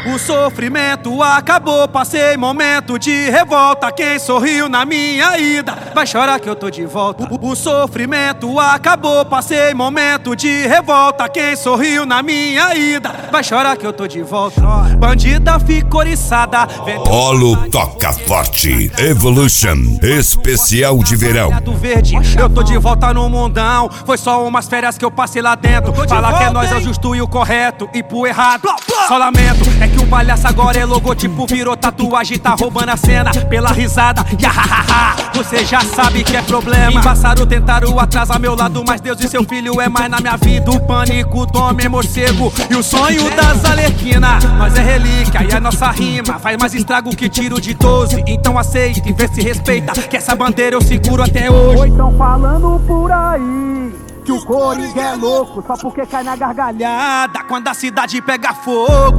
O sofrimento acabou, passei momento de revolta. Quem sorriu na minha ida vai chorar que eu tô de volta. O sofrimento acabou, passei momento de revolta. Quem sorriu na minha ida vai chorar que eu tô de volta. Bandida ficou oriçada. Polo Toca Forte Evolution Especial de Verão. Eu tô de volta no mundão. Foi só umas férias que eu passei lá dentro. Falar que é nós é o justo e o correto, e pro errado só lamento. É que o palhaço agora é logotipo, virou tatuagem, tá roubando a cena pela risada. Você já sabe que é problema. Passaram, tentaram atrasar meu lado, mas Deus e seu filho é mais na minha vida. O pânico, tome morcego e o sonho das Arlequina. Nós é relíquia e a nossa rima faz mais estrago que tiro de 12. Então aceita e vê se respeita, que essa bandeira eu seguro até hoje. Ou então falando por aí que o Coringa é louco só porque cai na gargalhada quando a cidade pega fogo.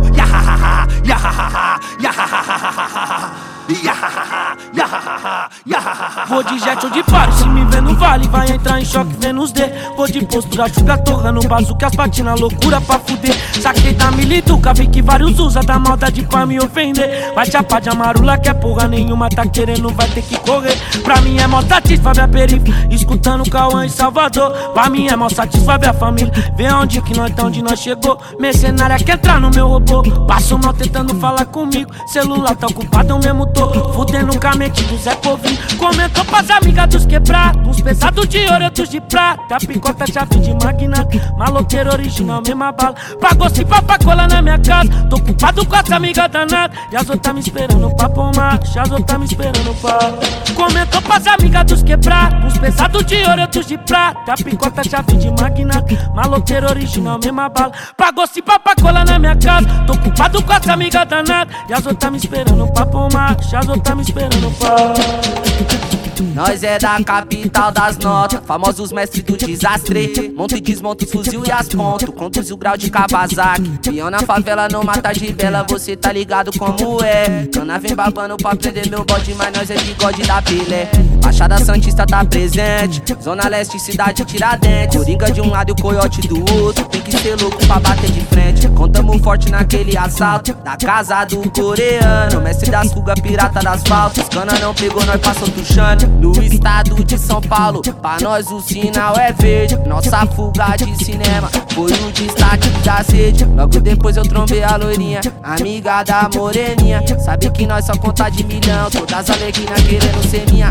Vou de jet ou de paro, se me vê no vale vai entrar em choque vendo os D. Vou de postura, chuga torra no bazuca, as patinas loucura pra fuder. Saquei da milituca, vi que vários usa da maldade pra me ofender. Vai chapar de amarula que é porra nenhuma, tá querendo, vai ter que correr. Pra mim é mó satisfa ver a periferia, escutando o Cauã em Salvador. Pra mim é mó satisfa ver a família, ver onde que nós tá, onde nós chegou. Mercenária quer entrar no meu robô, passo mal tentando falar comigo. Celular tá ocupado, eu mesmo tô fudendo com a mente do Zé Povinho. Comentou pras amigas dos quebrados, uns pesados de ouro, outros de prata. A picota, chave de magnata, maloqueiro original, mesma bala. Pagou se pra colar na minha casa, tô ocupado com as amigas danadas. E as outras me esperando pra pomar, as outras me esperando pra... Comentou pras amigas dos quebrados, uns pesados de ouro, outros de prata. A picota, chave de magnata, maloqueiro original, mesma bala. Pagou se pra colar na minha casa, tô ocupado com as amigas danadas. E as outras me esperando pra pomar, as outras me esperando pra... Nós é da capital das notas, famosos mestres do desastre. Monto e desmonto os fuzil e as pontos, contos e o grau de Kawasaki. Peão na favela não mata de bela, você tá ligado como é. Cana vem babando pra prender meu bode, mas nós é bigode da Pelé. Baixada Santista tá presente, Zona Leste, cidade Tiradentes. Coringa de um lado e o coiote do outro, tem que ser louco pra bater de frente. Contamos forte naquele assalto, da casa do coreano. Mestre das fugas, pirata das faltas. Cana não pegou, nós passou tuchando. No estado de São Paulo, pra nós o sinal é verde. Nossa fuga de cinema foi o destaque da sede. Logo depois eu trombei a loirinha, amiga da moreninha. Sabe que nós só conta de milhão, todas alegrias querendo ser minha.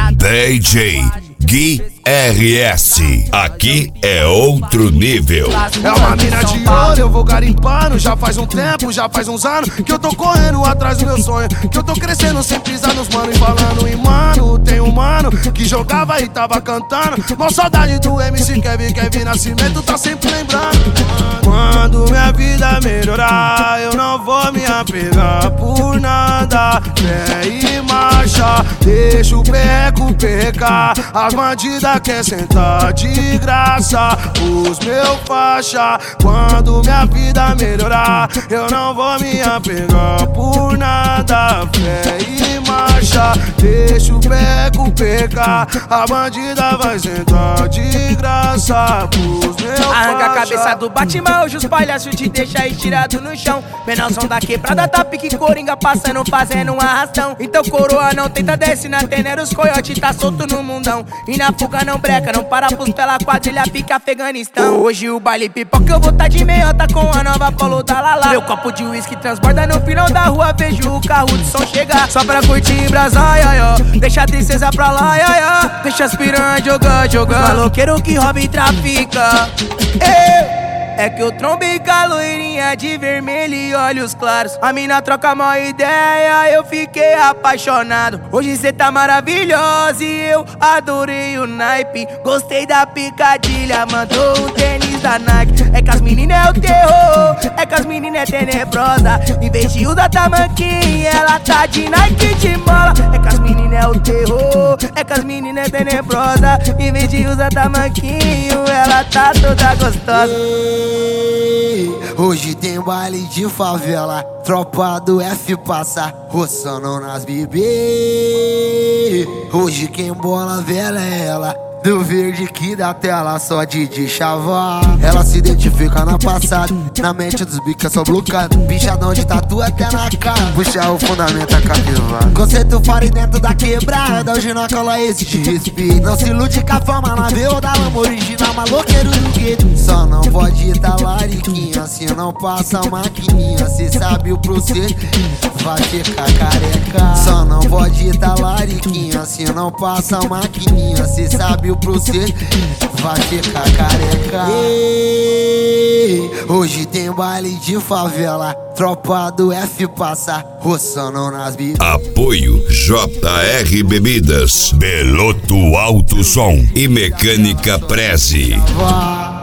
DJ Gui RS, aqui é outro nível. É uma mina de ouro, eu vou garimpando. Já faz um tempo, já faz uns anos que eu tô correndo atrás do meu sonho, que eu tô crescendo sem pisar nos mano. E falando em mano, tem um mano que jogava e tava cantando. Mó saudade do MC Kevin Nascimento, tá sempre lembrando. Quando minha vida melhorar, eu não vou me apegar por nada. Fé e marcha, deixa o perreco perrecar. As bandidas quer sentar de graça, os meu faixa. Quando minha vida melhorar, eu não vou me apegar por nada. Fé e marcha, deixa o perreco pecar. A bandida vai sentar de graça, os meu faixa. Arranca a cabeça do Batman, hoje os palhaços te deixam estirado no chão. Menorzão da quebrada, tá pique Coringa passando, fazendo um arrastão. Então coroa não tenta desce na tenera, os coiote tá solto no mundão. E na fuga não breca, não para pros pela quadrilha, fica Afeganistão. Hoje o baile pipoca, eu vou tá de meiota com a nova Polo da Lala. Meu copo de uísque transborda no final da rua, vejo o carro de som chegar. Só pra curtir brasa, deixa a tristeza pra lá, deixa as piranhas jogar. Maloqueiro que rouba e trafica. É que eu trombei com a loirinha de vermelho e olhos claros. A mina troca mó ideia, eu fiquei apaixonado. Hoje cê tá maravilhosa e eu adorei o naipe. Gostei da picadilha, mandou um tênis da Nike. É que as meninas é o terror, é que as meninas é tenebrosa. Em vez de usar tamanquinha, ela tá de Nike de mola. É que as meninas é o terror, é que as meninas é tenebrosa. Em vez de usar tamanquinho, ela tá toda gostosa. Hoje tem baile de favela, tropa do F passa roçando nas bebê. Hoje quem bola vela é ela, do verde que da tela só de chavar. Ela se identifica na passada, na mente dos bicas só bloqueado. Bichadão de tatu até na cara, puxa o fundamento a capivara. Conceito fora e dentro da quebrada, hoje na cola existe respeito. Não se ilude com a fama na veio da lama original, maloqueiro do gueto. Só não pode tá lariquinha, se não passa a maquininha. Cê sabe o processo, vai ficar careca. Só não pode tá lariquinha, se não passa a maquininha. Cê sabe o processo, vai ficar careca. Ei, hoje tem baile de favela, tropa do F passa roçando nas bichas. Apoio JR Bebidas, Beloto Alto Som e Mecânica Preze.